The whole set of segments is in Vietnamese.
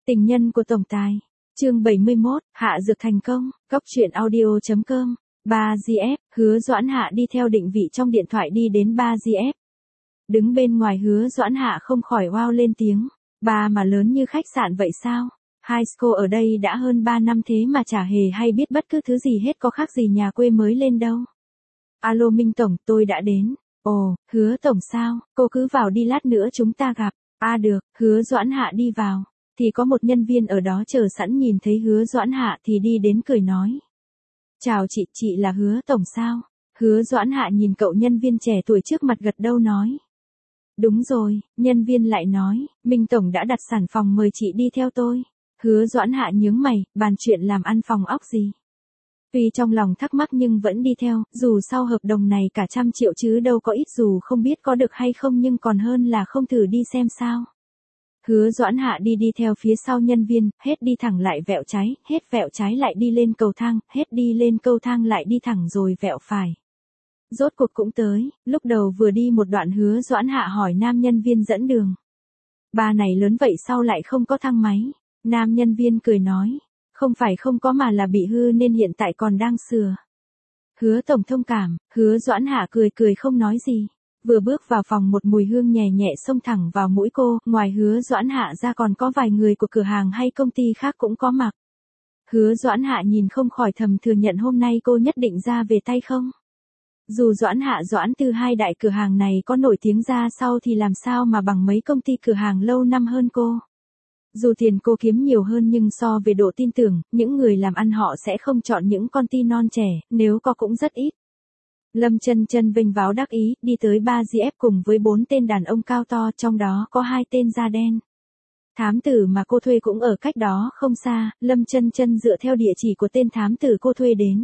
Tình nhân của tổng tài. Chương 71, hạ dược thành công. Cóc truyện audio.com. 3GF, Hứa Doãn Hạ đi theo định vị trong điện thoại đi đến 3GF. Đứng bên ngoài Hứa Doãn Hạ không khỏi wow lên tiếng. Ba mà lớn như khách sạn vậy sao? High school ở đây đã hơn 3 năm thế mà chả hề hay biết bất cứ thứ gì hết, có khác gì nhà quê mới lên đâu. Alo Minh Tổng, tôi đã đến. Ồ, Hứa Tổng sao? Cô cứ vào đi, lát nữa chúng ta gặp. Được, Hứa Doãn Hạ đi vào. Thì có một nhân viên ở đó chờ sẵn, nhìn thấy Hứa Doãn Hạ thì đi đến cười nói. Chào chị là Hứa Tổng sao? Hứa Doãn Hạ nhìn cậu nhân viên trẻ tuổi trước mặt gật đầu nói. Đúng rồi, nhân viên lại nói, Minh Tổng đã đặt sản phòng, mời chị đi theo tôi. Hứa Doãn Hạ nhướng mày, bàn chuyện làm ăn phòng ốc gì. Tuy trong lòng thắc mắc nhưng vẫn đi theo, dù sau hợp đồng này cả 100 triệu chứ đâu có ít, dù không biết có được hay không nhưng còn hơn là không thử đi xem sao. Hứa Doãn Hạ đi theo phía sau nhân viên, hết đi thẳng lại vẹo trái, hết vẹo trái lại đi lên cầu thang, hết đi lên cầu thang lại đi thẳng rồi vẹo phải. Rốt cuộc cũng tới, lúc đầu vừa đi một đoạn Hứa Doãn Hạ hỏi nam nhân viên dẫn đường. Ba này lớn vậy sao lại không có thang máy? Nam nhân viên cười nói, không phải không có mà là bị hư nên hiện tại còn đang sửa. Hứa Tổng thông cảm. Hứa Doãn Hạ cười không nói gì. Vừa bước vào phòng một mùi hương nhẹ nhẹ xông thẳng vào mũi cô, ngoài Hứa Doãn Hạ ra còn có vài người của cửa hàng hay công ty khác cũng có mặc. Hứa Doãn Hạ nhìn không khỏi thầm thừa nhận hôm nay cô nhất định ra về tay không. Dù Doãn Hạ Doãn Tư hai đại cửa hàng này có nổi tiếng ra sau thì làm sao mà bằng mấy công ty cửa hàng lâu năm hơn cô. Dù tiền cô kiếm nhiều hơn nhưng so về độ tin tưởng, những người làm ăn họ sẽ không chọn những con ti non trẻ, nếu có cũng rất ít. Lâm Chân Chân vênh váo đắc ý, đi tới 3GF cùng với 4 tên đàn ông cao to, trong đó có 2 tên da đen. Thám tử mà cô thuê cũng ở cách đó không xa, Lâm Chân Chân dựa theo địa chỉ của tên thám tử cô thuê đến.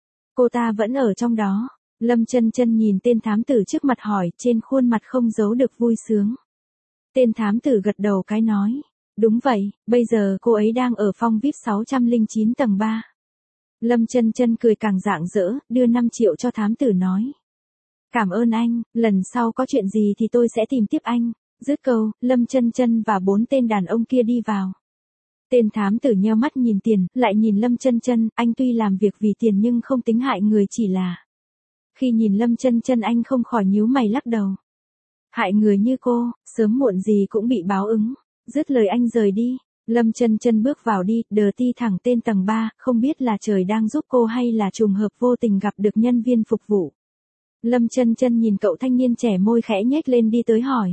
Cô ta vẫn ở trong đó. Lâm Chân Chân nhìn tên thám tử trước mặt hỏi, trên khuôn mặt không giấu được vui sướng. Tên thám tử gật đầu cái nói. Đúng vậy, bây giờ cô ấy đang ở phòng VIP 609 tầng 3. Lâm Chân Chân cười càng rạng rỡ, đưa 5 triệu cho thám tử nói. Cảm ơn anh, lần sau có chuyện gì thì tôi sẽ tìm tiếp anh. Dứt câu, Lâm Chân Chân và 4 tên đàn ông kia đi vào. Tên thám tử nheo mắt nhìn tiền, lại nhìn Lâm Chân Chân, anh tuy làm việc vì tiền nhưng không tính hại người, chỉ là. Khi nhìn Lâm Chân Chân anh không khỏi nhíu mày lắc đầu. Hại người như cô, sớm muộn gì cũng bị báo ứng. Dứt lời anh rời đi. Lâm Chân Chân bước vào đi, đờ ti thẳng tên tầng 3, không biết là trời đang giúp cô hay là trùng hợp vô tình gặp được nhân viên phục vụ. Lâm Chân Chân nhìn cậu thanh niên trẻ, môi khẽ nhếch lên đi tới hỏi.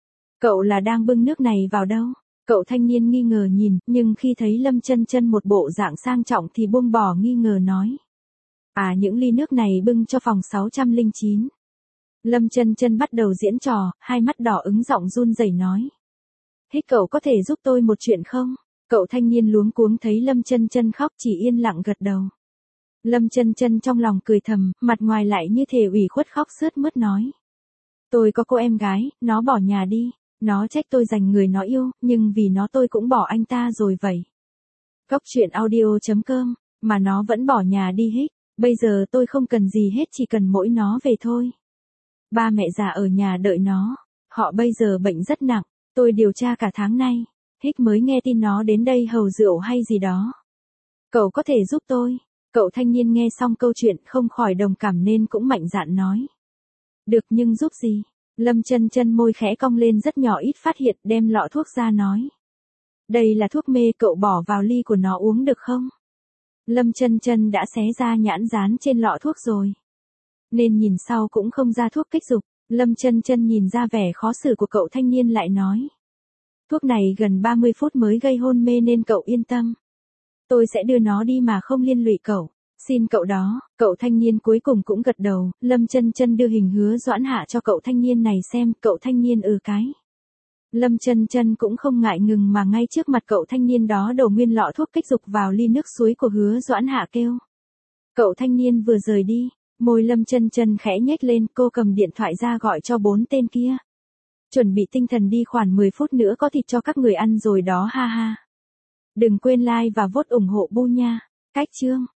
Cậu là đang bưng nước này vào đâu? Cậu thanh niên nghi ngờ nhìn, nhưng khi thấy Lâm Chân Chân một bộ dạng sang trọng thì buông bỏ nghi ngờ nói. Những ly nước này bưng cho phòng 609. Lâm Chân Chân bắt đầu diễn trò, hai mắt đỏ ửng, giọng run rẩy nói. Cậu có thể giúp tôi một chuyện không? Cậu thanh niên luống cuống thấy Lâm Chân Chân khóc chỉ yên lặng gật đầu. Lâm Chân Chân trong lòng cười thầm, mặt ngoài lại như thể ủy khuất khóc sướt mướt nói. Tôi có cô em gái, nó bỏ nhà đi, nó trách tôi giành người nó yêu, nhưng vì nó tôi cũng bỏ anh ta rồi vậy. Cóc truyện audio.com, mà nó vẫn bỏ nhà đi hết, bây giờ tôi không cần gì hết, chỉ cần mỗi nó về thôi. Ba mẹ già ở nhà đợi nó, họ bây giờ bệnh rất nặng. Tôi điều tra cả tháng nay, mới nghe tin nó đến đây hầu rượu hay gì đó. Cậu có thể giúp tôi. Cậu thanh niên nghe xong câu chuyện không khỏi đồng cảm nên cũng mạnh dạn nói. Được, nhưng giúp gì? Lâm Chân Chân môi khẽ cong lên rất nhỏ, ít phát hiện, đem lọ thuốc ra nói. Đây là thuốc mê, cậu bỏ vào ly của nó uống được không? Lâm Chân Chân đã xé ra nhãn dán trên lọ thuốc rồi, nên nhìn sau cũng không ra thuốc kích dục. Lâm Chân Chân nhìn ra vẻ khó xử của cậu thanh niên lại nói. Thuốc này gần 30 phút mới gây hôn mê nên cậu yên tâm. Tôi sẽ đưa nó đi mà không liên lụy cậu. Xin cậu đó. Cậu thanh niên cuối cùng cũng gật đầu. Lâm Chân Chân đưa hình Hứa Doãn Hạ cho cậu thanh niên này xem. Cậu thanh niên cái. Lâm Chân Chân cũng không ngại ngừng mà ngay trước mặt cậu thanh niên đó đổ nguyên lọ thuốc kích dục vào ly nước suối của Hứa Doãn Hạ kêu. Cậu thanh niên vừa rời đi. Môi Lâm Chân Chân khẽ nhếch lên, cô cầm điện thoại ra gọi cho 4 tên kia. Chuẩn bị tinh thần đi, khoảng 10 phút nữa có thịt cho các người ăn rồi đó, ha ha. Đừng quên like và vote ủng hộ Bu nha. Cách chương.